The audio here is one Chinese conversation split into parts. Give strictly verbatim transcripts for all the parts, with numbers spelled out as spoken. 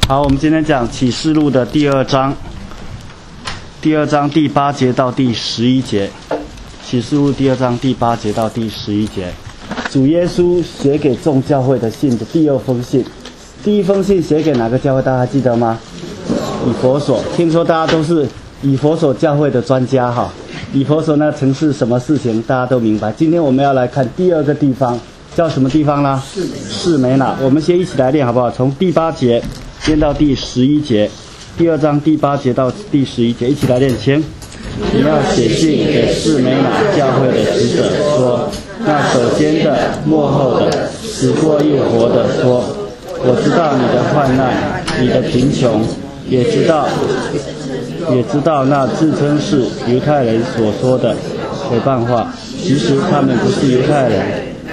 好，我们今天讲启示录的第二章，第二章第八节到第十一节。启示录第二章第八节到第十一节，主耶稣写给众教会的信的第二封信。第一封信写给哪个教会？大家还记得吗？以弗所。听说大家都是以弗所教会的专家哈。以弗所那城市什么事情大家都明白。今天我们要来看第二个地方，叫什么地方呢？士梅拿。我们先一起来练好不好？从第八节练到第十一节，第二章第八节到第十一节，一起来练。请你要写信给士梅拿教会的使者说，那首先的、末后的、死过又活的说，我知道你的患难，你的贫穷，也知道，也知道那自称是犹太人所说的毁谤话，其实他们不是犹太人。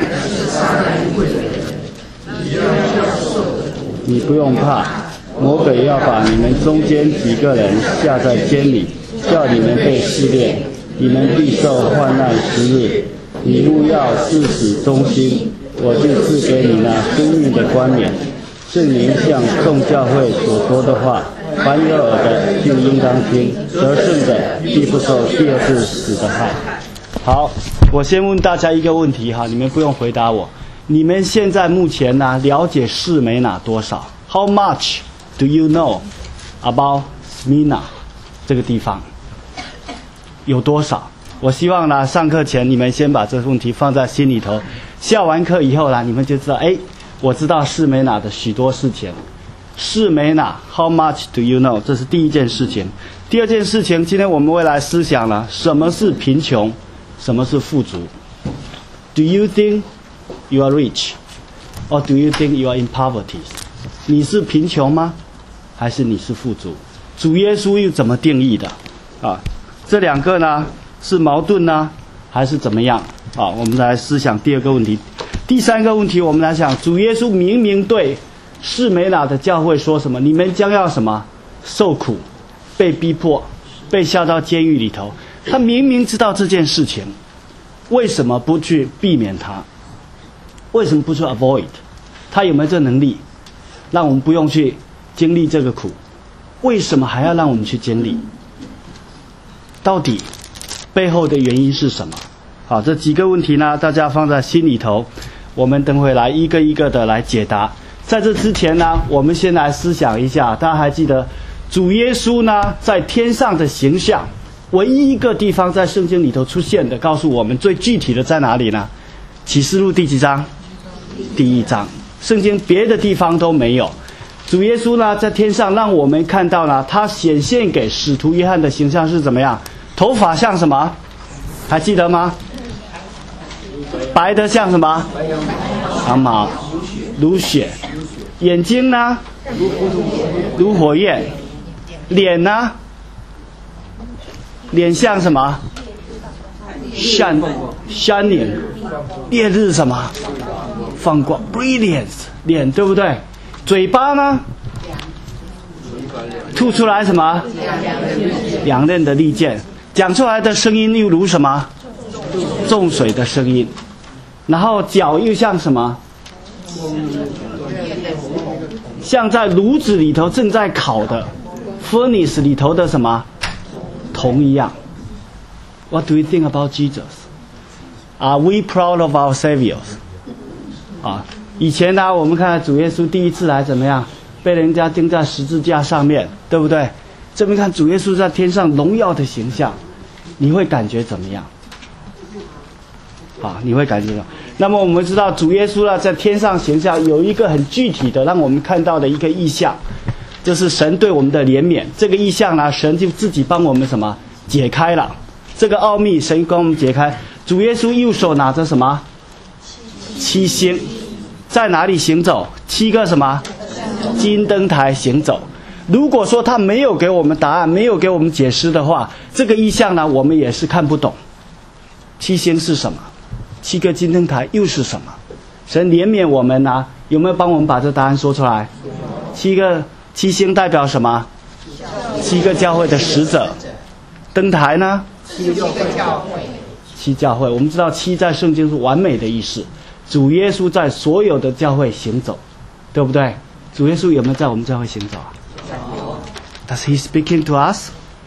你不用怕，魔鬼要把你们中间几个人下在监里，叫你们被试炼，你们必受患难十日。你若要自始忠心，我就赐给你那生命的冠冕。圣灵向众教会所说的话，凡有耳的就应当听，得胜的必不受第二次死的害。好，我先问大家一个问题哈，你们不用回答我。你们现在目前呢、啊、了解士梅拿多少 ？How much do you know about Smyrna 这个地方？有多少？我希望呢，上课前你们先把这个问题放在心里头。下完课以后呢，你们就知道，哎，我知道士梅拿的许多事情。士梅拿 ，How much do you know？ 这是第一件事情。第二件事情，今天我们会来思想了，什么是贫穷，什么是富足 ？Do you think you are rich, or do you think you are in poverty? 你是贫穷吗？还是你是富足？主耶稣又怎么定义的？啊，这两个呢是矛盾呢，还是怎么样？啊，我们来思想第二个问题。第三个问题，我们来想，主耶稣明明对士梅拿的教会说什么？你们将要什么？受苦，被逼迫，被下到监狱里头。他明明知道这件事情，为什么不去避免它？为什么不去 avoid？ 他有没有这能力，让我们不用去经历这个苦？为什么还要让我们去经历？到底背后的原因是什么？好，这几个问题呢，大家放在心里头，我们等会来一个一个的来解答。在这之前呢，我们先来思想一下，大家还记得主耶稣呢在天上的形象，唯一一个地方在圣经里头出现的，告诉我们最具体的在哪里呢？启示录第几章？第一章。圣经别的地方都没有。主耶稣呢在天上让我们看到呢，他显现给使徒约翰的形象是怎么样？头发像什么？还记得吗？白的像什么？长毛，如雪。眼睛呢？如火焰。脸呢？脸像什么？闪 shining， 烈日什么？放光 brilliance， 脸对不对？嘴巴呢？吐出来什么？两刃的利剑。讲出来的声音又如什么？重水的声音。然后脚又像什么？像在炉子里头正在烤的 furnace 里头的什么铜一样。What do you think about Jesus? Are we proud of our Savior? 啊，以前呢，我们看到主耶稣第一次来怎么样？被人家钉在十字架上面，对不对？这边看主耶稣在天上荣耀的形象，你会感觉怎么样？啊，你会感觉怎么样？那么我们知道主耶稣呢在天上形象有一个很具体的让我们看到的一个意象，就是神对我们的怜悯。这个意象呢，神就自己帮我们什么解开了这个奥秘，神帮我们解开。主耶稣右手拿着什么？七星，在哪里行走？七个什么？金灯台行走。如果说他没有给我们答案，没有给我们解释的话，这个意象呢，我们也是看不懂。七星是什么？七个金灯台又是什么？神怜悯我们呢、啊，有没有帮我们把这答案说出来？七个七星代表什么？七个教会的使者。灯台呢？七个教会。七教会，我们知道七在圣经是完美的意思。主耶稣在所有的教会行走，对不对？ 主耶稣有没有在我们教会行走啊？ Does he speaking to us?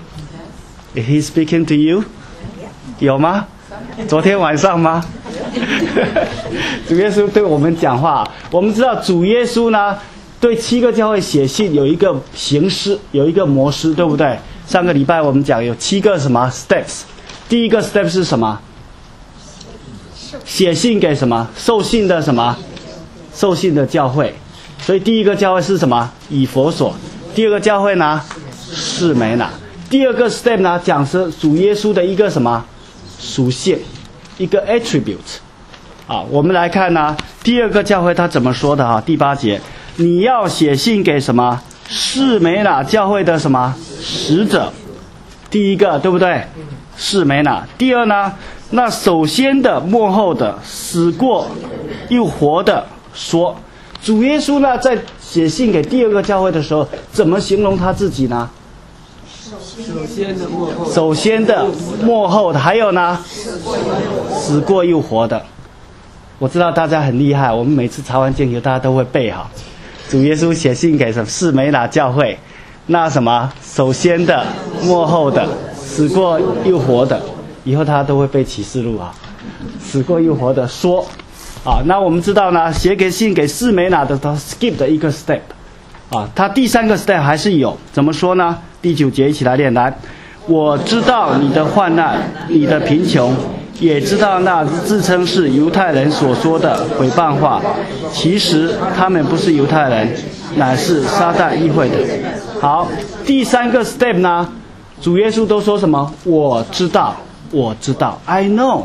Is he speaking to you? 有吗？昨天晚上吗？主耶稣对我们讲话。我们知道主耶稣呢，对七个教会写信有一个形式，有一个模式，对不对？上个礼拜我们讲有七个什么 steps。第一个 step 是什么？写信给什么？受信的什么？受信的教会。所以第一个教会是什么？以弗所。第二个教会呢？士每拿。第二个 step 呢，讲是主耶稣的一个什么属性，一个 attribute。啊，我们来看呢，第二个教会他怎么说的啊？第八节，你要写信给什么？士每拿教会的什么使者？第一个对不对？士每拿。第二呢，那首先的、末后的、死过又活的说，主耶稣呢在写信给第二个教会的时候，怎么形容他自己呢？ 首先的幕后， 首先的、末后的，还有呢，死过又活的。我知道大家很厉害，我们每次查完经以后，大家都会背哈。主耶稣写信给什么？士每拿教会，那什么，首先的、末后的、死过又活的，以后他都会背启示录啊。死过又活的说，啊，那我们知道呢，写给信给士每拿的，他 skip 的一个 step。啊，他第三个 step 还是有，怎么说呢？第九节一起来念来，我知道你的患难，你的贫穷，也知道那自称是犹太人所说的毁谤话，其实他们不是犹太人，乃是撒旦议会的。好，第三个 step 呢，主耶稣都说什么？我知道，我知道 ，I know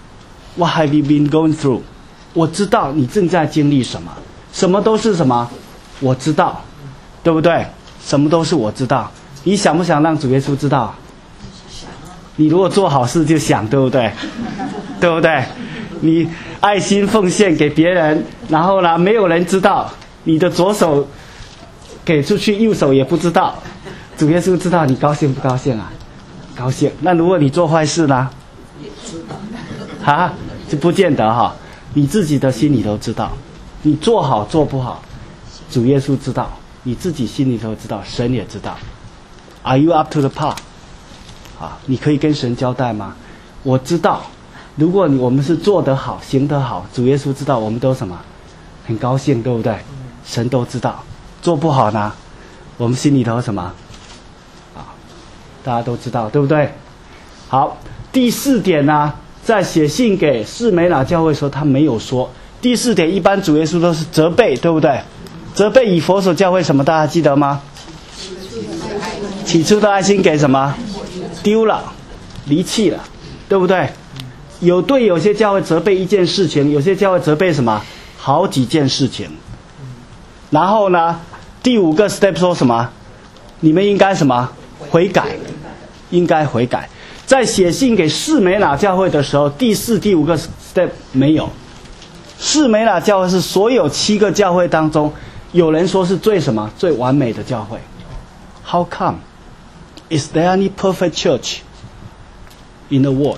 what have you been going through？ 我知道你正在经历什么，什么都是什么？我知道。对不对？什么都是我知道。你想不想让主耶稣知道？你如果做好事就想，对不对？对不对？你爱心奉献给别人，然后呢，没有人知道，你的左手给出去，右手也不知道，主耶稣知道，你高兴不高兴啊？高兴。那如果你做坏事呢？啊，就不见得哈。你自己的心里都知道，你做好做不好，主耶稣知道。你自己心里头知道，神也知道。Are you up to the par？ 啊，你可以跟神交代吗？我知道，如果你我们是做得好、行得好，主耶稣知道，我们都什么？很高兴，对不对？神都知道。做不好呢，我们心里头什么？啊，大家都知道，对不对？好，第四点呢，在写信给士每拿教会的时候，他没有说。第四点，一般主耶稣都是责备，对不对？责备以弗所教会什么？大家记得吗？起初的爱心给什么？丢了，离弃了，对不对？有对有些教会责备一件事情，有些教会责备什么？好几件事情。然后呢，第五个 step 说什么？你们应该什么？悔改，应该悔改。在写信给士每拿教会的时候，第四、第五个 step 没有。士每拿教会是所有七个教会当中，有人说是最什么？最完美的教会。How come? Is there any perfect church in the world?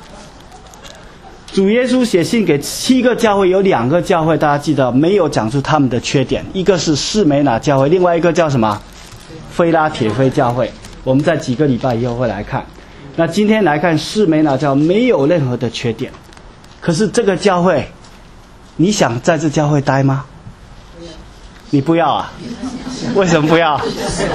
主耶稣写信给七个教会，有两个教会大家记得没有讲出他们的缺点，一个是士每拿教会，另外一个叫什么？非拉铁非教会。我们在几个礼拜以后会来看。那今天来看士每拿教会没有任何的缺点，可是这个教会，你想在这教会待吗？你不要啊？为什么不要？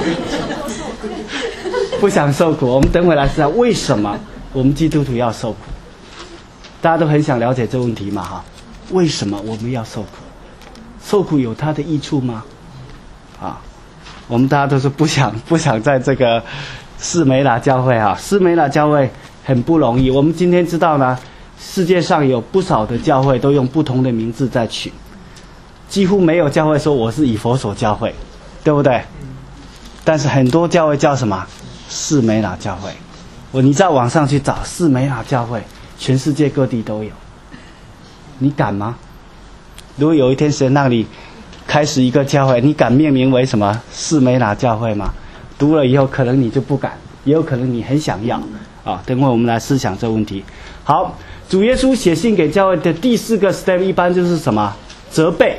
不想受苦。我们等会来知道为什么我们基督徒要受苦。大家都很想了解这个问题嘛哈？为什么我们要受苦？受苦有它的益处吗？啊，我们大家都是不想不想在这个士每拿教会啊，士每拿教会很不容易。我们今天知道呢，世界上有不少的教会都用不同的名字在取，几乎没有教会说我是以弗所教会，对不对？但是很多教会叫什么？士每拿教会。我你在网上去找士每拿教会，全世界各地都有。你敢吗？如果有一天神让你开始一个教会，你敢命名为什么士每拿教会吗？读了以后可能你就不敢，也有可能你很想要啊。等会我们来思想这个问题。好，主耶稣写信给教会的第四个 step 一般就是什么？责备。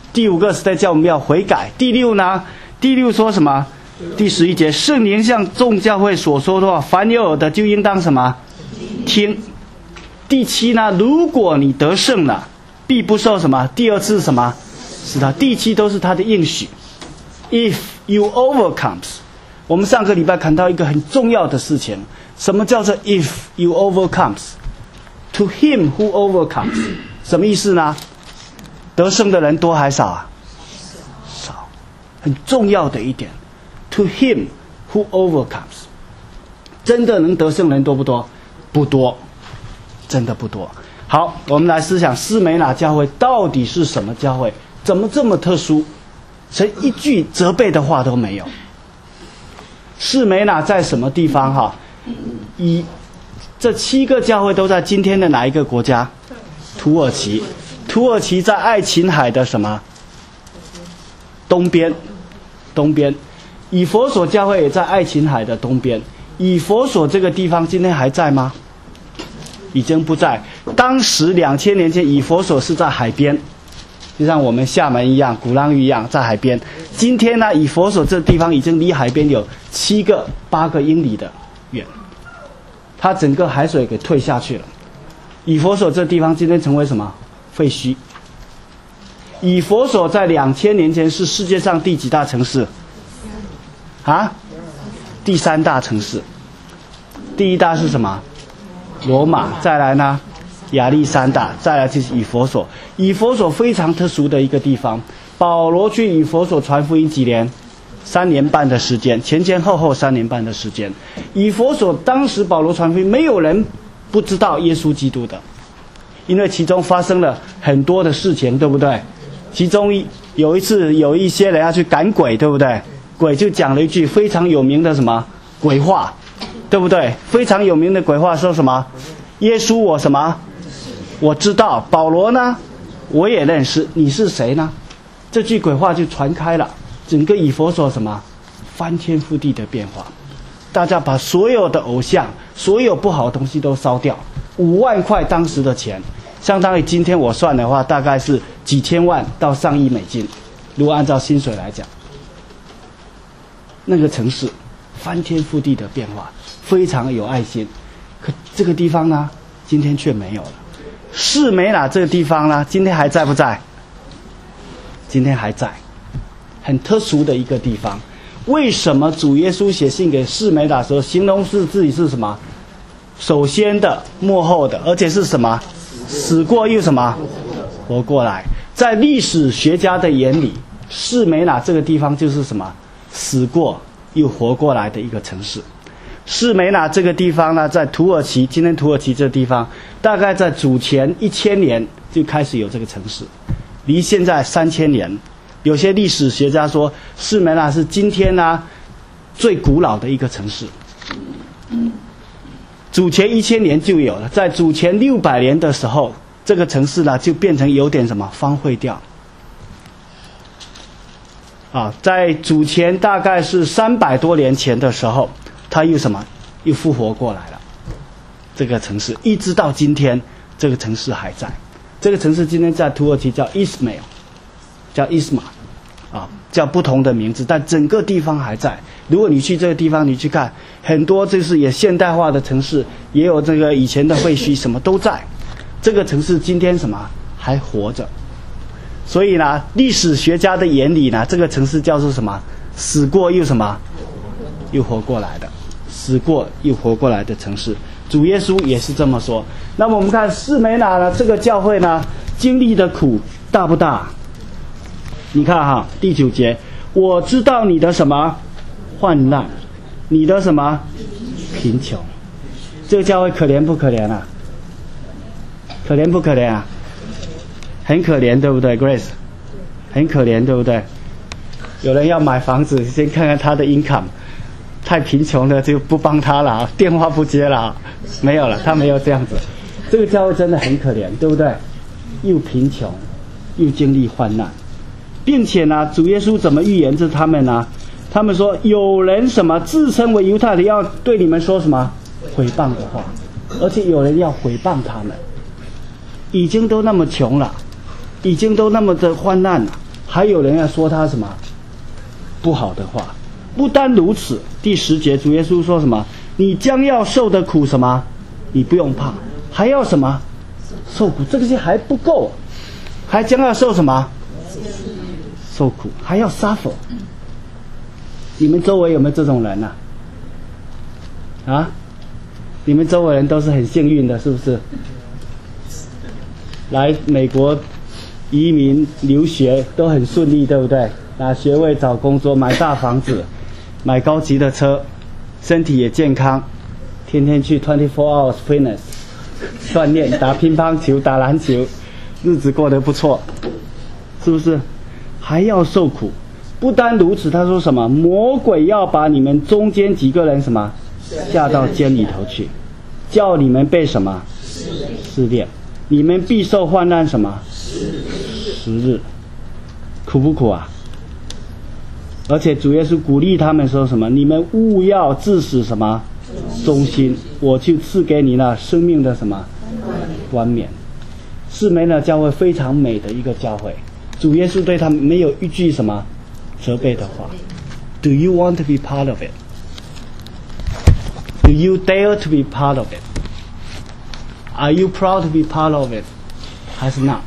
第五个 step 叫我们要悔改。第六呢？第六说什么？第十一节，圣灵向众教会所说的话，凡有耳的就应当什么？听。第七呢？如果你得胜了，必不受什么？第二次什么？是他。第七都是他的应许。If you overcomes， 我们上个礼拜看到一个很重要的事情，什么叫做 if you overcomes？ To him who overcomes， 什么意思呢？得胜的人多还少啊？少，很重要的一点。To him who overcomes， 真的能得胜人多不多？不多，真的不多。好，我们来思想斯美拿教会到底是什么教会？怎么这么特殊？连一句责备的话都没有。斯美拿在什么地方？哈，以这七个教会都在今天的哪一个国家？土耳其。土耳其在爱琴海的什么？东边，东边。以弗所教会也在爱琴海的东边。以弗所这个地方今天还在吗？已经不在。当时两千年前，以弗所是在海边，就像我们厦门一样，鼓浪屿一样，在海边。今天呢，以弗所这地方已经离海边有七个、八个英里的远，它整个海水给退下去了。以弗所这地方今天成为什么？废墟。以弗所在两千年前是世界上第几大城市？啊？第三大城市。第一大是什么？罗马。再来呢？亚历山大。再来就是以弗所。以弗所非常特殊的一个地方。保罗去以弗所传福音几年？三年半的时间，前前后后三年半的时间。以弗所当时保罗传福音，没有人不知道耶稣基督的。因为其中发生了很多的事情，对不对？其中有一次有一些人要去赶鬼，对不对？鬼就讲了一句非常有名的什么鬼话，对不对？非常有名的鬼话说什么？耶稣我什么？我知道。保罗呢？我也认识。你是谁呢？这句鬼话就传开了，整个以弗所什么？翻天覆地的变化。大家把所有的偶像、所有不好的东西都烧掉。五万块当时的钱，相当于今天我算的话，大概是几千万到上亿美金。如果按照薪水来讲，那个城市翻天覆地的变化，非常有爱心。可这个地方呢，今天却没有了。士美拿这个地方呢，今天还在不在？今天还在，很特殊的一个地方。为什么主耶稣写信给士美拿的时候，形容是自己是什么？首先的，末后的，而且是什么？死过又什么？活过来。在历史学家的眼里，士美拿这个地方就是什么？死过又活过来的一个城市。士美拿这个地方呢，在土耳其，今天土耳其这个地方，大概在主前一千年就开始有这个城市，离现在三千年。有些历史学家说，士美拿是今天呢最古老的一个城市。主前一千年就有了，在主前六百年的时候，这个城市呢就变成有点什么荒废掉。啊，在主前大概是三百多年前的时候，它又什么又复活过来了。这个城市一直到今天，这个城市还在。这个城市今天在土耳其叫伊斯马尔，叫伊斯马，啊，叫不同的名字，但整个地方还在。如果你去这个地方，你去看很多就是也现代化的城市，也有这个以前的废墟，什么都在。这个城市今天什么还活着，所以呢，历史学家的眼里呢，这个城市叫做什么？死过又什么？又活过来的，死过又活过来的城市。主耶稣也是这么说。那么我们看士美拿呢，这个教会呢，经历的苦大不大？你看哈，第九节，我知道你的什么患难，你的什么贫穷。这个教会可怜不可怜啊？可怜不可怜啊？很可怜，对不对 ，Grace？ 很可怜，对不对？有人要买房子，先看看他的 income， 太贫穷了就不帮他了，电话不接了，没有了，他没有这样子。这个教会真的很可怜，对不对？又贫穷，又经历患难。并且呢，主耶稣怎么预言着他们呢？他们说有人什么自称为犹太的要对你们说什么毁谤的话，而且有人要毁谤他们。已经都那么穷了，已经都那么的患难了， 还有人要说他什么不好的话。不单如此，第十节主耶稣说什么？你将要受的苦什么？你不用怕，还要什么？受苦。这些还不够，还将要受什么？受苦，还要 suffer。你们周围有没有这种人啊？啊？你们周围人都是很幸运的，是不是？来美国移民留学都很顺利，对不对？拿学位、找工作、买大房子、买高级的车，身体也健康，天天去 twenty-four hours fitness 锻炼，打乒乓球、打篮球，日子过得不错，是不是？还要受苦。不单如此，他说什么？魔鬼要把你们中间几个人什么下到监里头去，叫你们被什么试炼，你们必受患难什么十日，苦不苦啊？而且主耶稣鼓励他们说什么？你们务要致死什么忠心，我就赐给你那生命的什么冠冕。士梅那教会非常美的一个教会，主耶稣对他们没有一句什么责备的话。 Do you want to be part of it? Do you dare to be part of it? Are you proud to be part of it? 还是 not?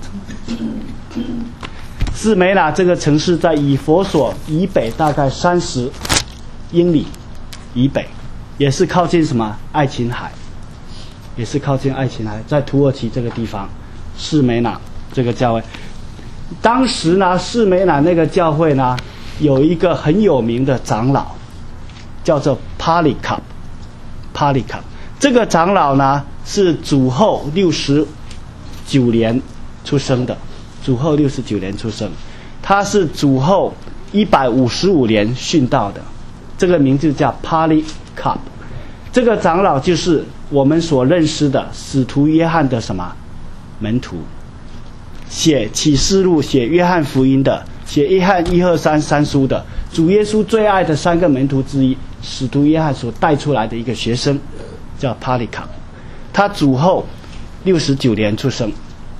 士梅那这个城市在以弗所以北大概三十英里以北，也是靠近什么爱琴海，也是靠近爱琴海，在土耳其这个地方。士梅那这个教会，当时呢，士梅那那个教会呢，有一个很有名的长老，叫做 Polycarp。Polycarp 这个长老呢，是主后六十九年出生的。主后六十九年出生，他是主后一百五十五年殉道的，这个名字叫 Polycarp。这个长老就是我们所认识的使徒约翰的什么门徒，写启示录、写约翰福音的，写约翰一二三三书的，主耶稣最爱的三个门徒之一，使徒约翰所带出来的一个学生，叫 Polycarp。他主后六十九年出生。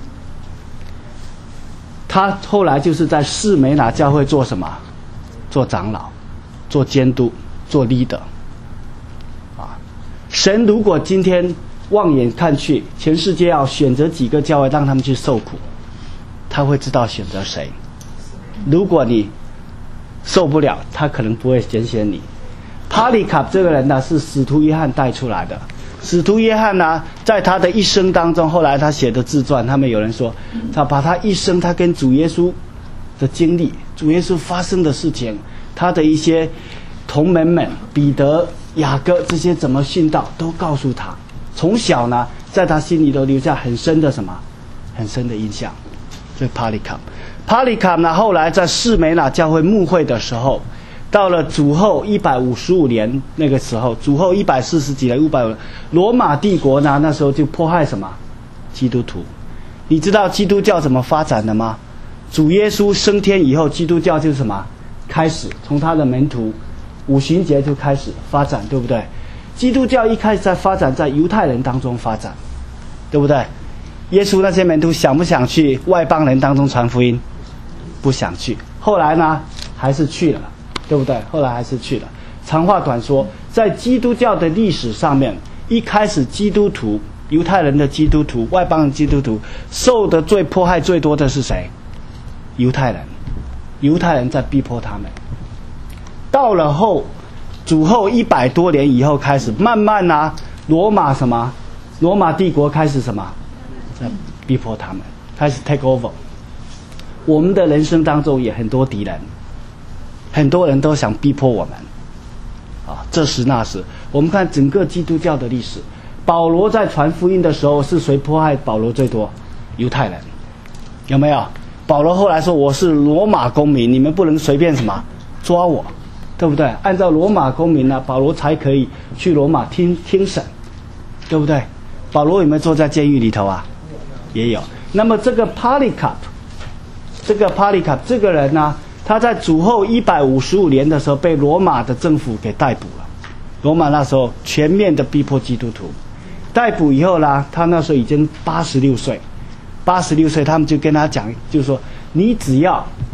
他后来就是在士梅那教会做什么？做长老，做监督，做 leader。啊，神如果今天望眼看去，全世界要选择几个教会让他们去受苦，他会知道选择谁。如果你受不了，他可能不会拣选你。帕利卡这个人呢，是使徒约翰带出来的。使徒约翰呢，在他的一生当中，后来他写的自传，他们有人说，他把他一生他跟主耶稣的经历，主耶稣发生的事情，他的一些同门们，彼得、雅各这些怎么殉道，都告诉他。从小呢，在他心里都留下很深的什么，很深的印象。这帕利卡，帕利卡呢，后来在士梅那教会牧会的时候。到了主后一百五十五年那个时候，主后一百四十几年，五百五，罗马帝国呢，那时候就迫害什么基督徒。你知道基督教怎么发展的吗？主耶稣升天以后，基督教就是什么开始，从他的门徒五旬节就开始发展，对不对？基督教一开始在发展在犹太人当中发展，对不对？耶稣那些门徒想不想去外邦人当中传福音？不想去。后来呢，还是去了。对不对？后来还是去了。长话短说，在基督教的历史上面，一开始基督徒、犹太人的基督徒、外邦人基督徒受的最迫害最多的是谁？犹太人。犹太人在逼迫他们。到了后主后一百多年以后开始，慢慢啊，罗马什么？罗马帝国开始什么？在逼迫他们，开始 take over。我们的人生当中也很多敌人。很多人都想逼迫我们，啊，这时那时，我们看整个基督教的历史，保罗在传福音的时候，是谁迫害保罗最多？犹太人，有没有？保罗后来说我是罗马公民，你们不能随便什么抓我，对不对？按照罗马公民呢，保罗才可以去罗马听听审，对不对？保罗有没有坐在监狱里头啊？也有。那么这个 Polycarp， 这个 Polycarp 这个人呢？他在主后一百五十五年的时候被罗马的政府给逮捕了。罗马那时候全面的逼迫基督徒，逮捕以后呢，他那时候已经八十六岁，八十六岁，他们就跟他讲，就是说，你只要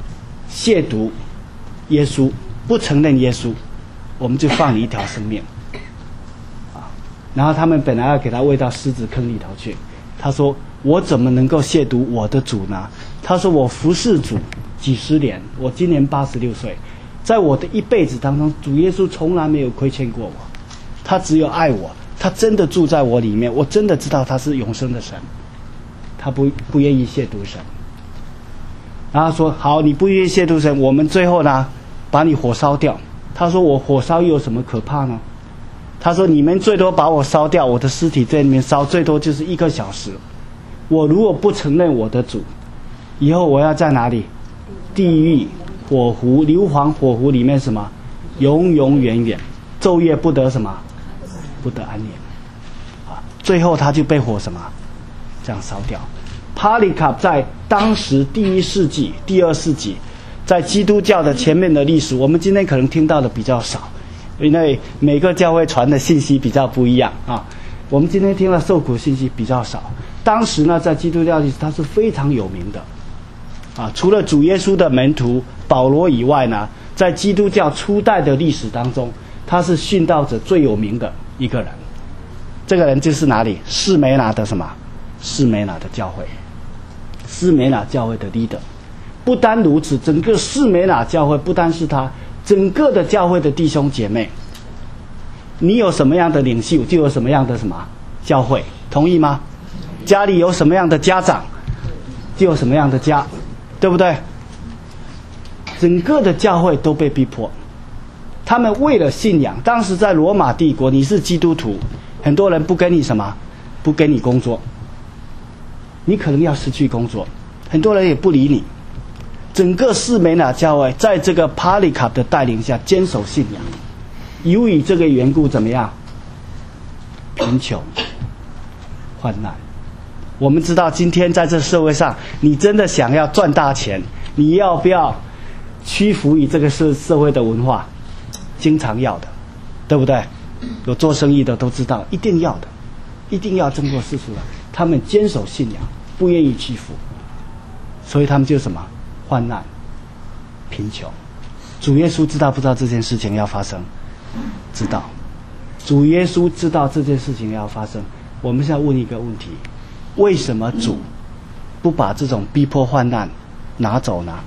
亵渎耶稣，不承认耶稣，我们就放你一条生命。啊，然后他们本来要给他喂到狮子坑里头去，他说我怎么能够亵渎我的主呢？他说我服侍主几十年，我今年八十六岁，在我的一辈子当中，主耶稣从来没有亏欠过我，他只有爱我，他真的住在我里面，我真的知道他是永生的神，他不不愿意亵渎神。然后说好，你不愿意亵渎神，我们最后呢把你火烧掉。他说我火烧又有什么可怕呢？他说你们最多把我烧掉，我的尸体在里面烧最多就是一个小时，我如果不承认我的主，以后我要在哪里？地狱火湖硫磺火湖里面什么永永远远昼夜不得什么不得安宁啊！最后他就被火什么这样烧掉。Polycarp 在当时第一世纪第二世纪，在基督教的前面的历史，我们今天可能听到的比较少，因为每个教会传的信息比较不一样啊。我们今天听了受苦信息比较少，当时呢在基督教历史它是非常有名的啊，除了主耶稣的门徒保罗以外呢，在基督教初代的历史当中，他是殉道者最有名的一个人。这个人就是哪里？士美拿的什么？士美拿的教会，士美拿教会的 leader。不单如此，整个士美拿教会不单是他，整个的教会的弟兄姐妹，你有什么样的领袖，就有什么样的什么教会，同意吗？家里有什么样的家长，就有什么样的家，对不对？整个的教会都被逼迫，他们为了信仰，当时在罗马帝国，你是基督徒，很多人不跟你什么，不跟你工作，你可能要失去工作，很多人也不理你。整个士美拿教会在这个 Polycarp 的带领下坚守信仰，由于这个缘故怎么样？贫穷、患难。我们知道今天在这社会上，你真的想要赚大钱，你要不要屈服于这个社社会的文化？经常要的，对不对？有做生意的都知道，一定要的，一定要争过世俗的。他们坚守信仰，不愿意屈服，所以他们就什么？患难、贫穷。主耶稣知道不知道这件事情要发生？知道。主耶稣知道这件事情要发生。我们现在问一个问题：为什么主不把这种逼迫患难拿走呢？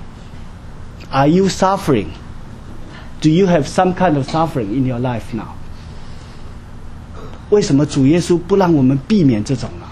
Are you suffering? Do you have some kind of suffering in your life now? 为什么主耶稣不让我们避免这种呢？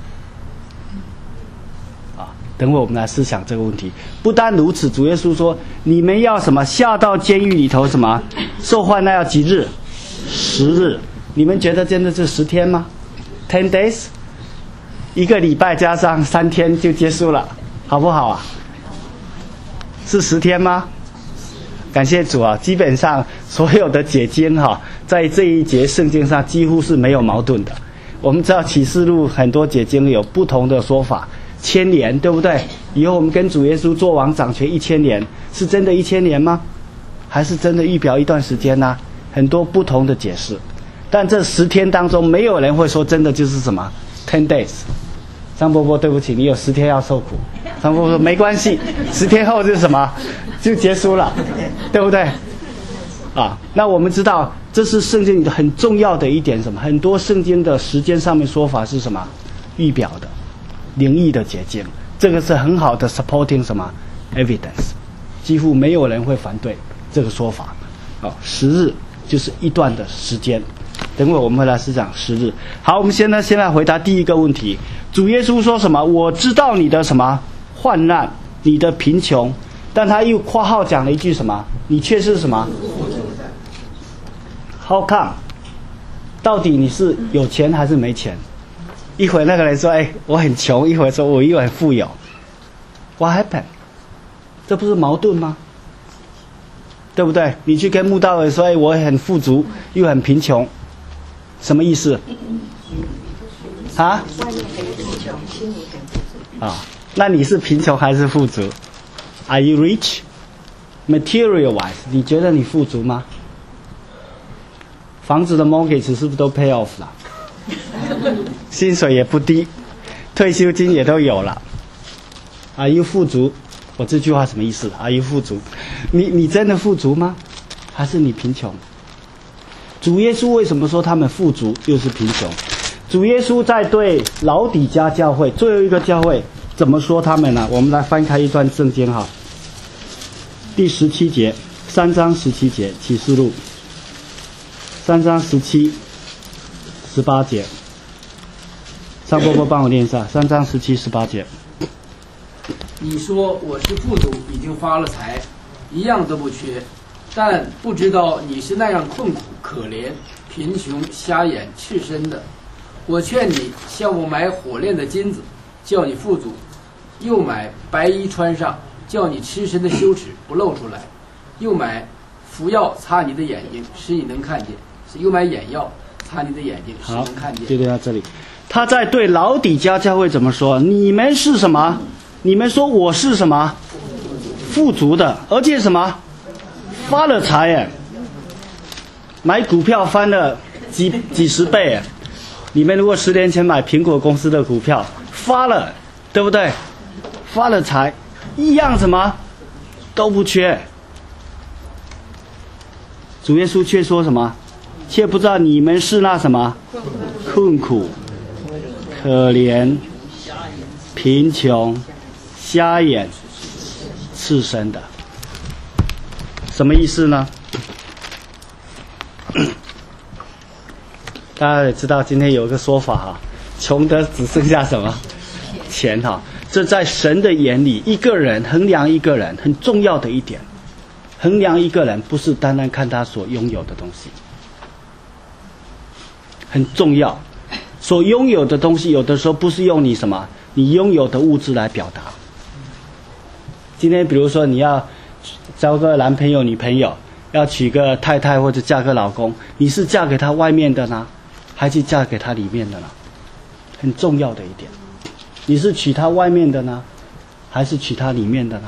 啊，等会我们来思想这个问题。不单如此，主耶稣说：“你们要什么？下到监狱里头什么？受患难要几日？十日。你们觉得真的是十天吗 ？Ten days？ 一个礼拜加上三天就结束了，好不好啊？是十天吗？感谢主啊！基本上所有的解经哈、啊，在这一节圣经上几乎是没有矛盾的。我们知道启示录很多解经有不同的说法，千年对不对？以后我们跟主耶稣做王掌权一千年，是真的一千年吗？还是真的预表一段时间呢、啊？很多不同的解释。但这十天当中，没有人会说真的就是什么 ten days。张伯伯，对不起，你有十天要受苦。张伯伯说没关系，十天后就是什么，就结束了，对不对？啊，那我们知道这是圣经里的很重要的一点，什么？很多圣经的时间上面说法是什么？预表的、灵异的解经，这个是很好的 supporting 什么 evidence， 几乎没有人会反对这个说法。哦，十日就是一段的时间。等会我们会来思想十日。好，我们现在先来回答第一个问题。主耶稣说什么？我知道你的什么患难，你的贫穷，但他又括号讲了一句什么？你却是什么 ？How come？ 到底你是有钱还是没钱？一会那个人说：“哎，我很穷。”一会说：“我又很富有。” What happened？ 这不是矛盾吗？对不对？你去跟慕道人说：“哎，我很富足，又很贫穷。”什么意思？啊？啊，那你是贫穷还是富足 ？Are you rich? Material wise， 你觉得你富足吗？房子的 mortgage 是不是都 pay off 了？薪水也不低，退休金也都有了。Are you 富足？ 我这句话什么意思？阿姨富足，你你真的富足吗？还是你贫穷？主耶稣为什么说他们富足又是贫穷？主耶稣在对老底嘉教会最后一个教会怎么说他们呢？我们来翻开一段圣经哈，第十七节，三章十七节，启示录三章十七、十八节。上波波帮我念一下，三章十七、十八节。 你说我是富足，已经发了财，一样都不缺，但不知道你是那样困苦、可怜、贫穷、瞎眼、赤身的。我劝你向我买火炼的金子，叫你富足；又买白衣穿上，叫你赤身的羞耻不露出来；又买服药擦你的眼睛，使你能看见；又买眼药擦你的眼睛，使你能看见。 就对到这里，他在对老底嘉教会怎么说？你们是什么？你们说我是什么？富足的，而且什么？发了财哎，买股票翻了几几十倍哎。你们如果十年前买苹果公司的股票，发了，对不对？发了财，一样什么都不缺。主耶稣却说什么？却不知道你们是那什么困苦、可怜、贫穷、瞎眼、赤身的。什么意思呢？大家也知道，今天有一个说法哈，穷的只剩下什么钱哈。这在神的眼里，一个人衡量一个人很重要的一点，衡量一个人不是单单看他所拥有的东西，很重要。所拥有的东西，有的时候不是用你什么你拥有的物质来表达。今天比如说你要交个男朋友、女朋友，要娶个太太或者嫁个老公，你是嫁给他外面的呢，还是嫁给他里面的呢？很重要的一点，你是娶他外面的呢，还是娶他里面的呢？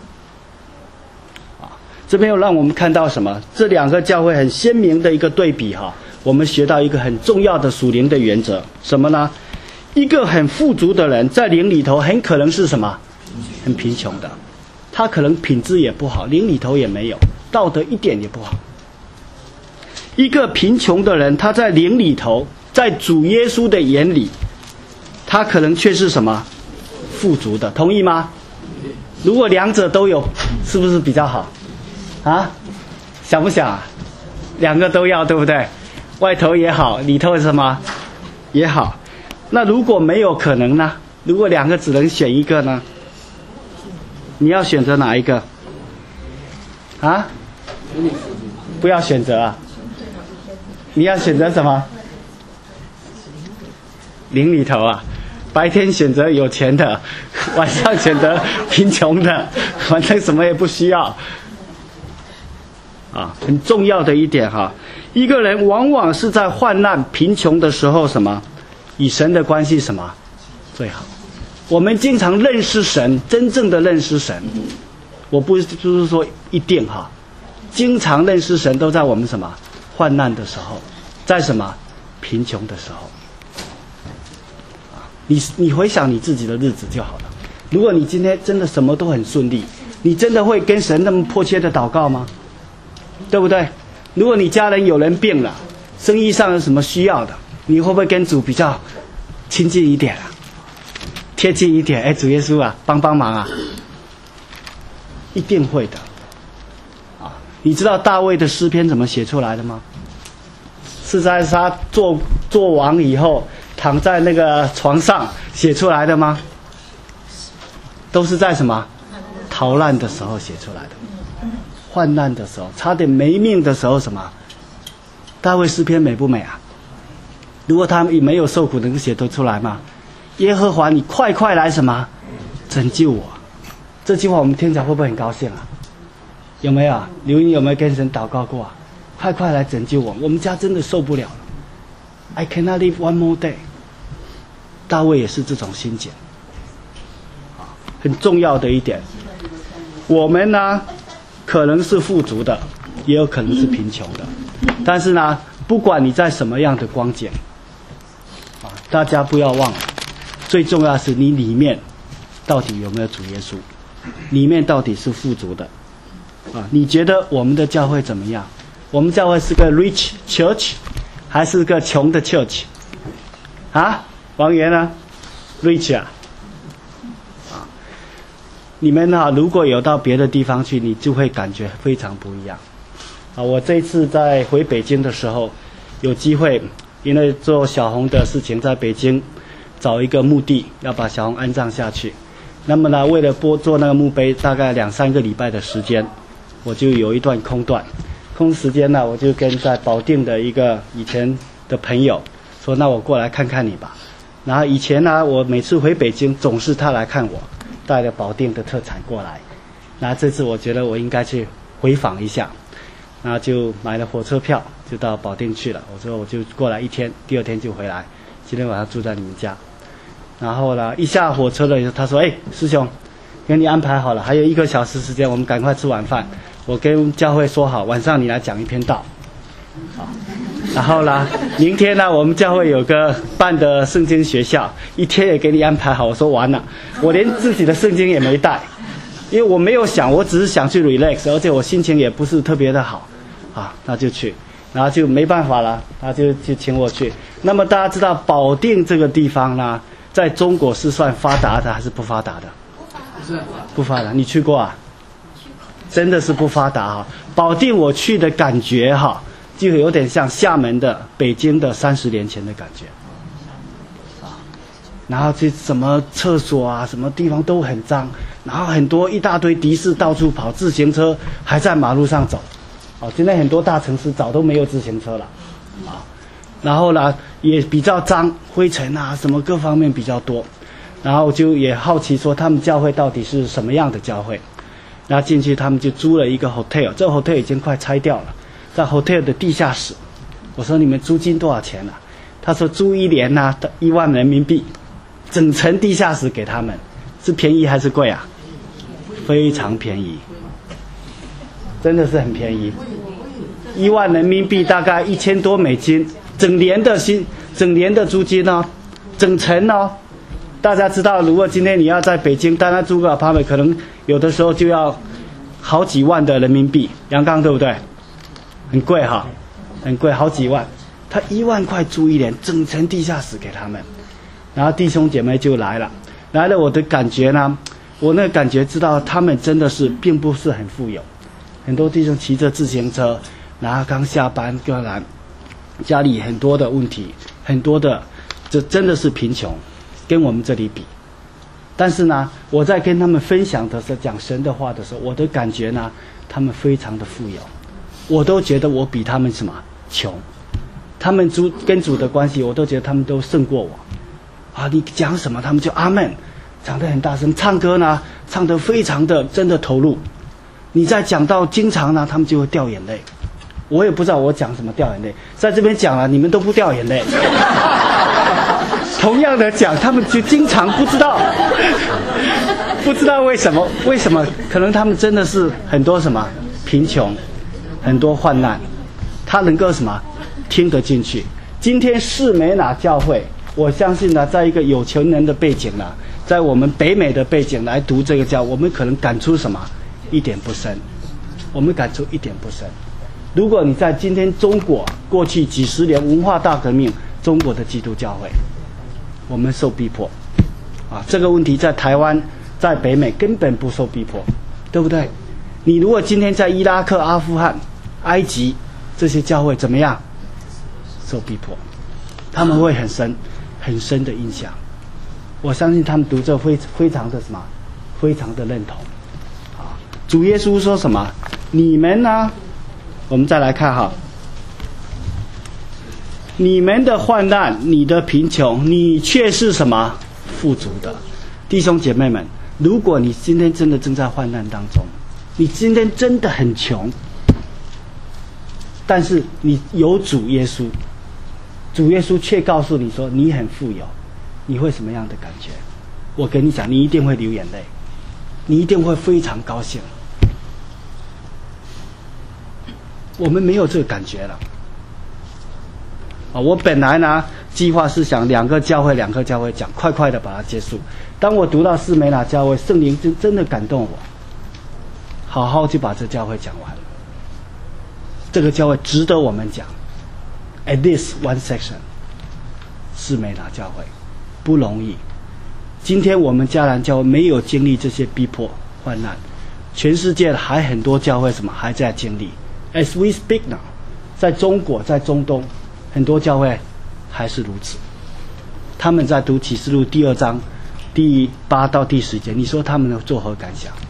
啊，这边又让我们看到什么？这两个教会很鲜明的一个对比哈。我们学到一个很重要的属灵的原则，什么呢？一个很富足的人，在灵里头很可能是什么？很贫穷的，他可能品质也不好，灵里头也没有，道德一点也不好。一个贫穷的人，他在灵里头，在主耶稣的眼里，他可能却是什么？富足的，同意吗？如果两者都有，是不是比较好？啊，想不想啊？两个都要，对不对？外头也好，里头什么也好。那如果没有可能呢？如果两个只能选一个呢？你要选择哪一个？啊？不要选择啊！你要选择什么？灵里头啊，白天选择有钱的，晚上选择贫穷的，反正什么也不需要。啊，很重要的一点哈，一个人往往是在患难、贫穷的时候，什么，与神的关系什么最好。我们经常认识神，真正的认识神，我不是就是说一定哈，经常认识神都在我们什么患难的时候，在什么贫穷的时候。啊，你你回想你自己的日子就好了。如果你今天真的什么都很顺利，你真的会跟神那么迫切的祷告吗？对不对？如果你家人有人病了，生意上有什么需要的，你会不会跟主比较亲近一点啊？贴近一点？哎，主耶稣啊，帮帮忙啊！一定会的。啊，你知道大卫的诗篇怎么写出来的吗？是在他做做王以后，躺在那个床上写出来的吗？都是在什么逃难的时候写出来的。患难的时候，差点没命的时候，什么？大卫诗篇美不美啊？如果他没有受苦，能够写得出来吗？耶和华，你快快来什么？拯救我！这句话我们听起来会不会很高兴啊？有没有啊？刘英有没有跟神祷告过啊？快快来拯救我！我们家真的受不了了。I cannot live one more day。大卫也是这种心境。很重要的一点，我们呢？可能是富足的，也有可能是贫穷的，但是呢，不管你在什么样的光景，啊，大家不要忘了，最重要的是你里面到底有没有主耶稣。 里面到底是富足的啊？你觉得我们的教会怎么样？我们教会是个 rich church 还是个穷的 church 啊？王源呢 ？rich 啊？啊，你们啊，如果有到别的地方去，你就会感觉非常不一样啊！我这次在回北京的时候，有机会，因为做小红的事情，在北京找一个墓地，要把小红安葬下去。那么呢，为了播做那个墓碑，大概两三个礼拜的时间，我就有一段空段。空时间呢，我就跟在保定的一个以前的朋友说：“那我过来看看你吧。”然后以前呢，我每次回北京，总是他来看我，带了保定的特产过来。那这次我觉得我应该去回访一下，然后就买了火车票，就到保定去了。我说我就过来一天，第二天就回来。今天晚上住在你们家。然后呢，一下火车了，他说：“哎，师兄，给你安排好了，还有一个小时时间，我们赶快吃晚饭。我跟教会说好，晚上你来讲一篇道。”好，然后呢，明天呢，我们教会有个办的圣经学校，一天也给你安排好。我说完了，我连自己的圣经也没带，因为我没有想，我只是想去 relax， 而且我心情也不是特别的好，啊，那就去，然后就没办法了，他就就请我去。那么大家知道保定这个地方呢，在中国是算发达的还是不发达的？ 不是， 不发达。你去过啊？真的是不发达哈。保定我去的感觉哈，就有点像厦门的、北京的三十年前的感觉。啊，然后这什么厕所啊，什么地方都很脏，然后很多一大堆的士到处跑，自行车还在马路上走。哦，现在很多大城市早都没有自行车了。啊，然后呢也比较脏，灰尘啊什么各方面比较多。然后就也好奇说他们教会到底是什么样的教会。然后进去，他们就租了一个 hotel， 这个 hotel 已经快拆掉了，在 hotel 的地下室。我说你们租金多少钱啊？他说租一年呢、啊，一万人民币，整层地下室给他们，是便宜还是贵啊？非常便宜，真的是很便宜，一万人民币大概一千多美金，整年的薪，整年的租金哦，整层哦。大家知道，如果今天你要在北京单单租个 apartment， 可能有的时候就要好几万的人民币，阳刚对不对？很贵哈，很贵，好几万。他一万块租一年，整层地下室给他们，然后弟兄姐妹就来了，来了我的感觉呢，我那个感觉知道他们真的是并不是很富有，很多弟兄骑着自行车，然后刚下班刚来，家里很多的问题，很多的，这真的是贫穷。跟我们这里比，但是呢，我在跟他们分享的时候，讲神的话的时候，我的感觉呢，他们非常的富有，我都觉得我比他们什么穷，他们主跟主的关系，我都觉得他们都胜过我，啊，你讲什么他们就阿们，讲得很大声，唱歌呢，唱得非常的真的投入，你在讲到经常呢，他们就会掉眼泪，我也不知道我讲什么掉眼泪，在这边讲了，你们都不掉眼泪。同样的讲，他们就经常不知道，不知道为什么，为什么？可能他们真的是很多什么贫穷，很多患难，他能够什么听得进去。今天士美拿教会，我相信呢，在一个有钱人的背景呢，在我们北美的背景来读这个教，我们可能感触什么一点不深，我们感触一点不深。如果你在今天中国过去几十年文化大革命，中国的基督教会。我们受逼迫，啊，这个问题在台湾、在北美根本不受逼迫，对不对？你如果今天在伊拉克、阿富汗、埃及这些教会怎么样？受逼迫，他们会很深、很深的印象。我相信他们读这非非常的什么，非常的认同。啊，主耶稣说什么？你们呢？我们再来看哈。你们的患难，你的贫穷，你却是什么富足的，弟兄姐妹们，如果你今天真的正在患难当中，你今天真的很穷，但是你有主耶稣，主耶稣却告诉你说你很富有，你会什么样的感觉？我跟你讲，你一定会流眼泪，你一定会非常高兴。我们没有这个感觉了。啊，我本来呢计划是想两个教会两个教会讲，快快的把它结束。当我读到士美拿教会，圣灵就真的感动我，好好就把这教会讲完。这个教会值得我们讲。At this one section， 士美拿教会不容易。今天我们迦南教会没有经历这些逼迫患难，全世界还很多教会什么还在经历。As we speak now， 在中国，在中东，很多教会还是如此。他们在读启示录第二章第八到第十节，你说他们作何感想？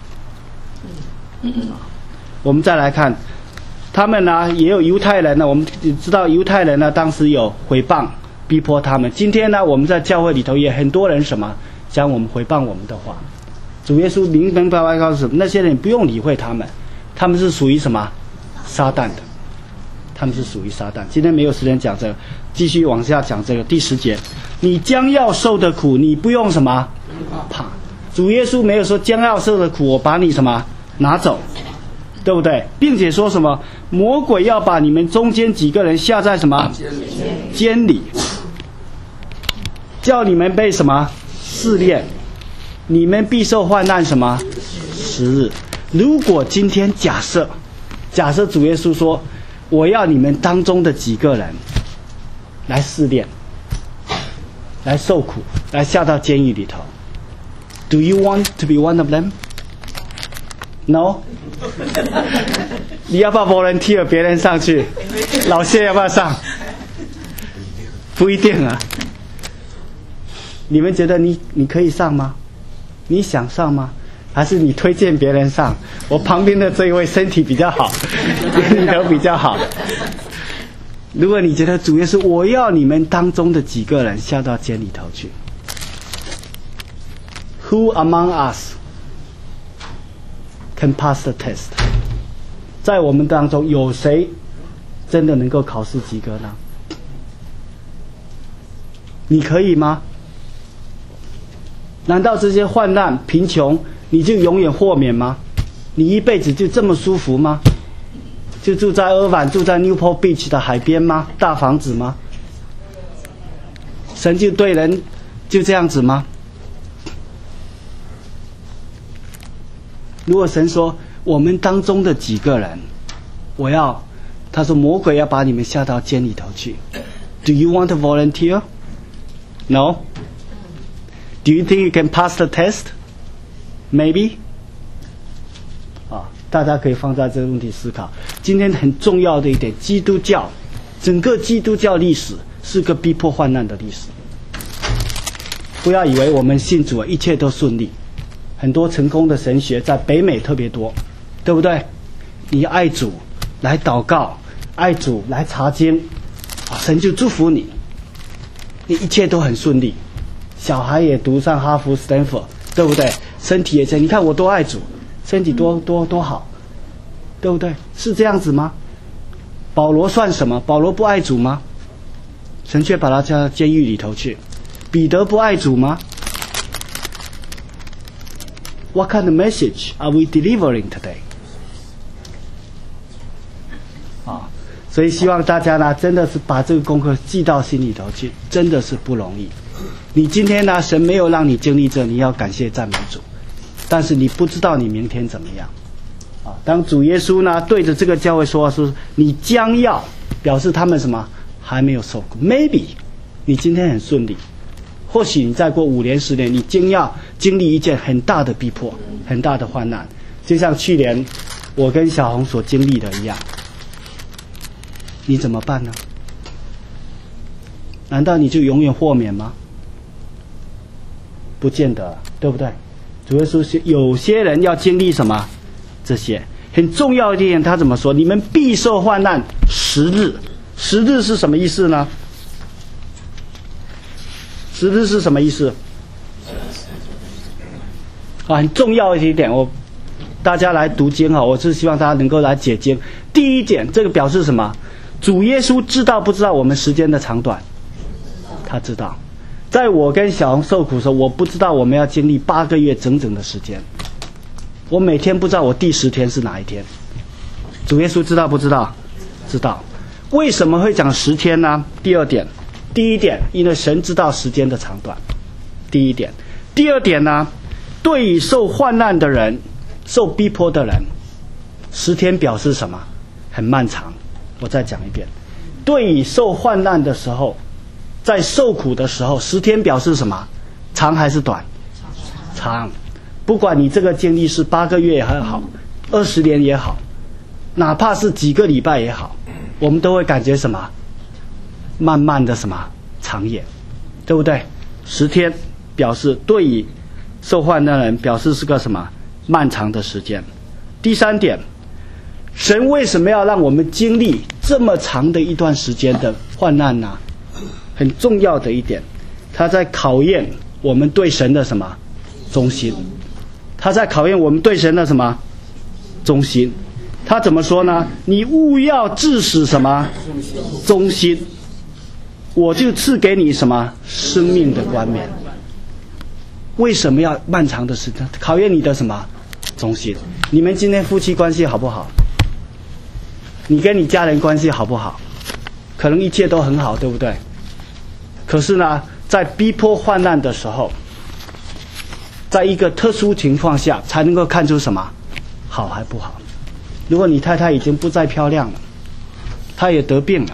我们再来看，他们呢也有犹太人呢，我们知道犹太人呢当时有毁谤逼迫他们。今天呢我们在教会里头也很多人什么讲我们毁谤我们的话。主耶稣明明白白告诉什么？那些人不用理会他们，他们是属于什么？撒旦的，他们是属于撒旦。今天没有时间讲这个，继续往下讲这个第十节。你将要受的苦，你不用什么怕。主耶稣没有说将要受的苦，我把你什么拿走，对不对？并且说什么魔鬼要把你们中间几个人下在什么监里，叫你们被什么试炼，你们必受患难什么十日。如果今天假设假设主耶稣说我要你们当中的几个人来试炼，来受苦，来下到监狱里头， Do you want to be one of them? No? 你要不要 volunteer 别人上去？老谢要不要上？不一定啊。你们觉得你你可以上吗？你想上吗？还是你推荐别人上？我旁边的这一位身体比较好，你都比较好。如果你觉得主耶稣我要你们当中的几个人下到监里头去， Who among us can pass the test？ 在我们当中有谁真的能够考试及格呢？你可以吗？难道这些患难贫穷你就永远豁免吗？你一辈子就这么舒服吗？就住在尔湾，住在 Newport Beach 的海边吗？大房子吗？神就对人就这样子吗？如果神说我们当中的几个人，我要他说魔鬼要把你们下到监里头去， Do you want to volunteer? No? Do you think you can pass the test? Maybe? 啊，大家可以放在这个问题思考。今天很重要的一点，基督教整个基督教历史是个逼迫患难的历史。不要以为我们信主一切都顺利，很多成功的神学在北美特别多，对不对？你爱主来祷告，爱主来查经，啊，神就祝福你，你一切都很顺利，小孩也读上哈佛、斯坦福，对不对？身体也这样，你看我多爱主，身体多多多好，对不对？是这样子吗？保罗算什么？保罗不爱主吗？神却把他加到监狱里头去。彼得不爱主吗？ What kind of message are we delivering today? 啊，所以希望大家呢，真的是把这个功课记到心里头去，真的是不容易。你今天呢，神没有让你经历这，你要感谢赞美主。但是你不知道你明天怎么样。啊，当主耶稣呢对着这个教会说话说，你将要，表示他们什么还没有受苦。Maybe 你今天很顺利。或许你再过五年十年，你将要经历一件很大的逼迫，很大的患难，就像去年我跟小红所经历的一样。你怎么办呢？难道你就永远豁免吗？不见得，对不对？主耶稣是有些人要经历什么？这些很重要的一点，他怎么说？你们必受患难十日。十日是什么意思呢？十日是什么意思？啊，很重要的一点，我大家来读经哈，我是希望大家能够来解经。第一点，这个表示什么？主耶稣知道不知道我们时间的长短？他知道。在我跟小红受苦的时候，我不知道我们要经历八个月整整的时间。我每天不知道我第十天是哪一天。主耶稣知道不知道？知道。为什么会讲十天呢？第二点。 第一点，因为神知道时间的长短，第一点。第二点呢，对于受患难的人、受逼迫的人，十天表示什么？很漫长。我再讲一遍，对于受患难的时候，在受苦的时候，十天表示什么？长还是短？长。不管你这个经历是八个月也好，二十年也好，哪怕是几个礼拜也好，我们都会感觉什么？慢慢的什么？长远，对不对？十天表示对于受患难的人表示是个什么？漫长的时间。第三点，神为什么要让我们经历这么长的一段时间的患难呢？很重要的一点，他在考验我们对神的什么？忠心。他在考验我们对神的什么？忠心。他怎么说呢？你务要致使什么？忠心，我就赐给你什么？生命的冠冕。为什么要漫长的时间？考验你的什么？忠心。你们今天夫妻关系好不好？你跟你家人关系好不好？可能一切都很好，对不对？可是呢，在逼迫患难的时候，在一个特殊情况下，才能够看出什么好还不好。如果你太太已经不再漂亮了，她也得病了，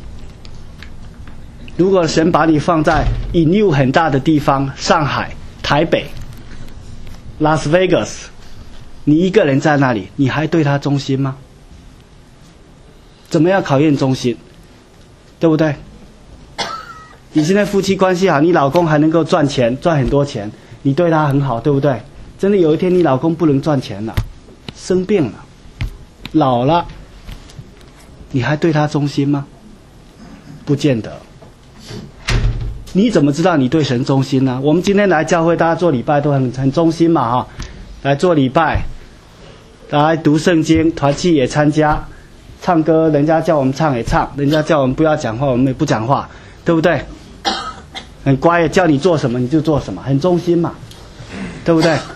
如果神把你放在引诱很大的地方，上海、台北、拉斯维加斯，你一个人在那里，你还对她忠心吗？怎么样考验忠心？对不对？你现在夫妻关系好，你老公还能够赚钱，赚很多钱，你对他很好，对不对？真的有一天你老公不能赚钱了，生病了，老了，你还对他忠心吗？不见得。你怎么知道你对神忠心呢？我们今天来教会，大家做礼拜都很很忠心嘛，哈，来做礼拜，来读圣经，团契也参加，唱歌人家叫我们唱也唱，人家叫我们不要讲话我们也不讲话，对不对？很乖，叫你做什么你就做什么，很忠心嘛，对不对？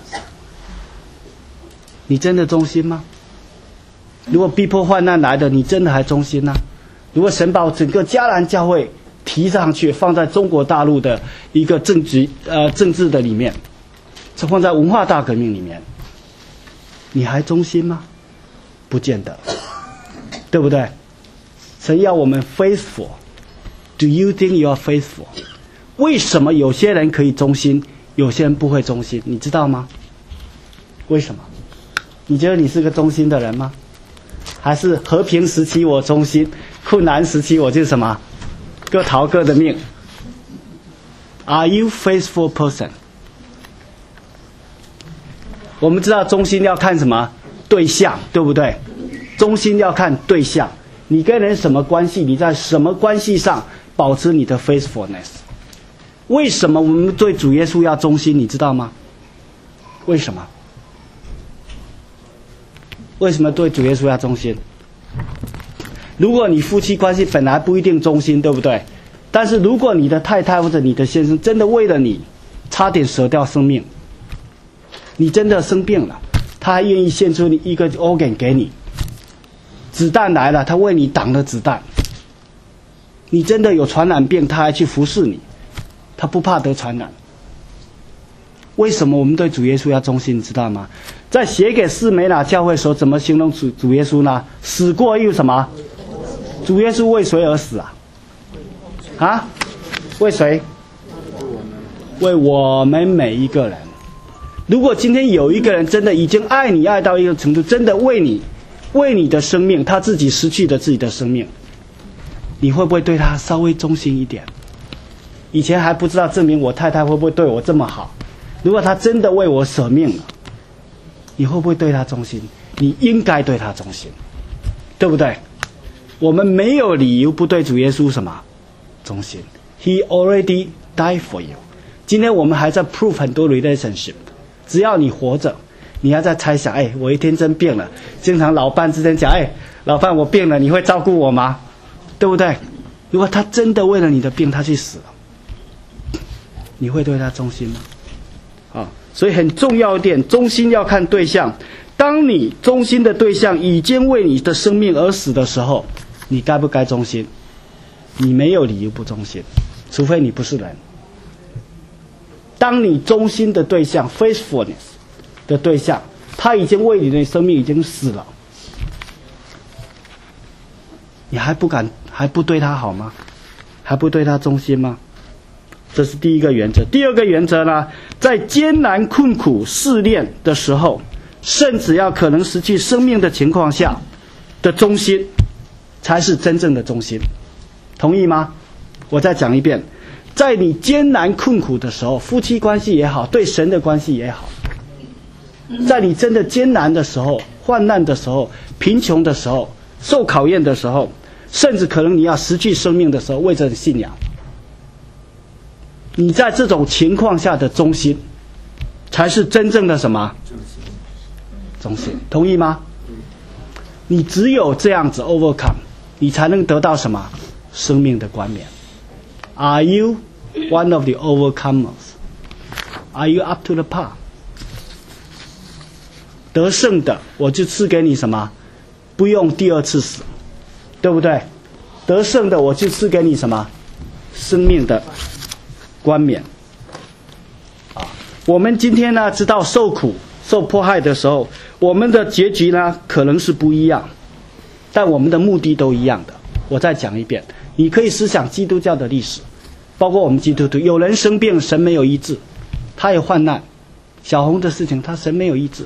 你真的忠心吗？如果逼迫患难来的，你真的还忠心吗？如果神把整个迦南教会提上去，放在中国大陆的一个政治呃政治的里面，是放在文化大革命里面，你还忠心吗？不见得，对不对？神要我们 faithful。 Do you think you are faithful？ 为什么有些人可以忠心，有些人不会忠心？你知道吗？为什么？你觉得你是个忠心的人吗？还是和平时期我忠心，困难时期我就什么？各逃各的命。Are you faithful person？ 我们知道忠心要看什么？对象，对不对？忠心要看对象，你跟人什么关系？你在什么关系上保持你的 faithfulness？ 为什么我们对主耶稣要忠心？你知道吗？为什么？为什么对主耶稣要忠心？如果你夫妻关系本来不一定忠心，对不对？但是如果你的太太或者你的先生真的为了你差点舍掉生命，你真的生病了，他还愿意献出你一个 organ 给你，子弹来了他为你挡了子弹，你真的有传染病他还去服侍你，他不怕得传染。为什么我们对主耶稣要忠心？你知道吗？在写给士美拿教会的时候，怎么形容主主耶稣呢？死过又什么？主耶稣为谁而死啊？啊？为谁？为我们每一个人。如果今天有一个人真的已经爱你爱到一个程度，真的为你为你的生命，他自己失去了自己的生命，你会不会对他稍微忠心一点？以前还不知道证明我太太会不会对我这么好，如果他真的为我舍命了，你会不会对他忠心？你应该对他忠心，对不对？我们没有理由不对主耶稣什么忠心。 He already died for you。 今天我们还在 prove 很多 relationship， 只要你活着，你还在猜想，哎，我一天真病了，经常老伴之间讲，哎，老伴我病了，你会照顾我吗？对不对？如果他真的为了你的病他去死了，你会对他忠心吗？啊，所以很重要一点，忠心要看对象。当你忠心的对象已经为你的生命而死的时候，你该不该忠心？你没有理由不忠心。 除非你不是人。当你忠心的对象 faithfulness 的对象，他已经为你的生命已经死了，你还不敢还不对他好吗？还不对他忠心吗？这是第一个原则。第二个原则呢，在艰难困苦试炼的时候，甚至要可能失去生命的情况下的忠心，才是真正的忠心。同意吗？我再讲一遍，在你艰难困苦的时候，夫妻关系也好，对神的关系也好，在你真的艰难的时候、患难的时候、贫穷的时候、受考验的时候，甚至可能你要失去生命的时候，为着信仰，你在这种情况下的忠心，才是真正的什么？忠心。同意吗？你只有这样子 overcome， 你才能得到什么？生命的冠冕。Are you one of the overcomers? Are you up to the par? 得胜的，我就赐给你什么？不用第二次死，对不对？得胜的，我就赐给你什么？生命的冠冕。啊，我们今天呢，知道受苦、受迫害的时候，我们的结局呢可能是不一样，但我们的目的都一样的。我再讲一遍，你可以思想基督教的历史，包括我们基督徒，有人生病，神没有医治，他有患难。小红的事情，他神没有医治。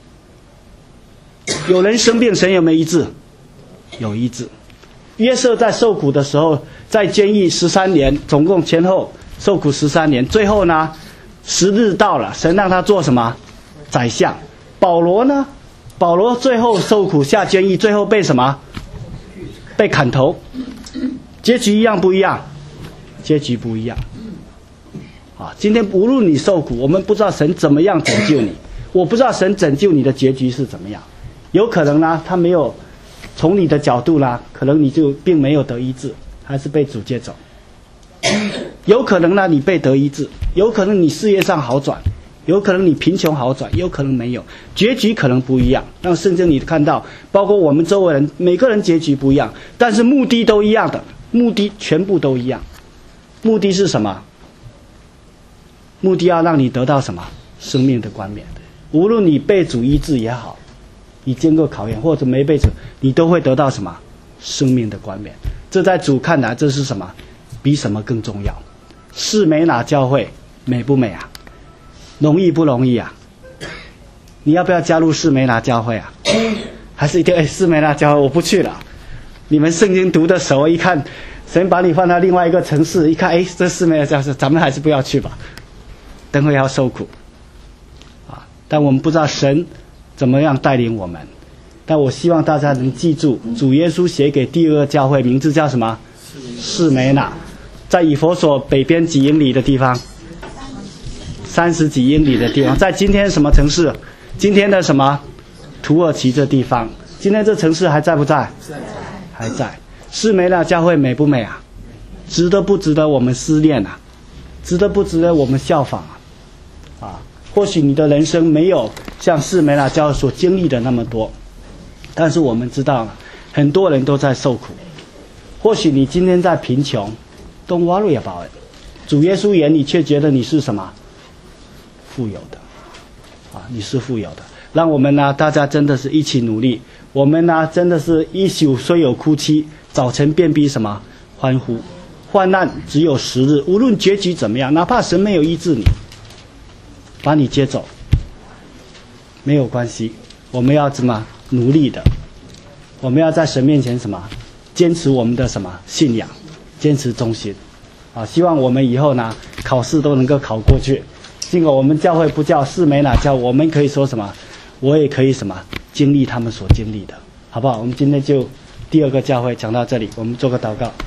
有人生病，神有没有医治？有医治。约瑟在受苦的时候，在监狱十三年，总共前后受苦十三年，最后呢，时日到了，神让他做什么？宰相。保罗呢？保罗最后受苦下监狱，最后被什么？被砍头。结局一样不一样？结局不一样。啊，今天无论你受苦，我们不知道神怎么样拯救你，我不知道神拯救你的结局是怎么样。有可能呢，他没有从你的角度呢，可能你就并没有得医治，还是被主接走。有可能呢，你被得医治，有可能你事业上好转，有可能你贫穷好转，有可能没有，结局可能不一样。让圣经你看到，包括我们周围人，每个人结局不一样，但是目的都一样的，目的全部都一样。目的是什么？目的要让你得到什么？生命的冠冕。无论你被主医治也好，你经过考验或者没被主，你都会得到什么？生命的冠冕。这在主看来，这是什么？比什么更重要？士美拿教会美不美啊？容易不容易啊？你要不要加入士美拿教会啊？还是一定哎，士美拿教会我不去了。你们圣经读的熟，一看神把你放到另外一个城市，一看哎，这士美拿教会，咱们还是不要去吧，等会要受苦啊！但我们不知道神怎么样带领我们，但我希望大家能记住，主耶稣写给第二个教会，名字叫什么？士美拿，在以弗所北边几英里的地方，三十几英里的地方，在今天什么城市？今天的什么？土耳其这地方。今天这城市还在不在？还在。士美拿教会美不美啊？值得不值得我们思念啊？值得不值得我们效仿啊？啊，或许你的人生没有像士美拿教会所经历的那么多，但是我们知道很多人都在受苦。或许你今天在贫穷 ，Don't worry about it。主耶稣眼里却觉得你是什么？富有的，啊，你是富有的。让我们呢，大家真的是一起努力。我们呢，真的是一宿虽有哭泣，早晨便必什么欢呼。患难只有时日，无论结局怎么样，哪怕神没有医治你，把你接走，没有关系。我们要怎么努力的？我们要在神面前什么？坚持我们的什么信仰，坚持忠心。啊，希望我们以后呢，考试都能够考过去。尽管我们教会不叫士美拿教，我们可以说什么？我也可以什么经历他们所经历的，好不好？我们今天就第二个教会讲到这里，我们做个祷告。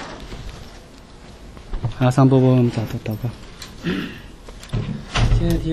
好，上波波，我们找祷告。 现在听。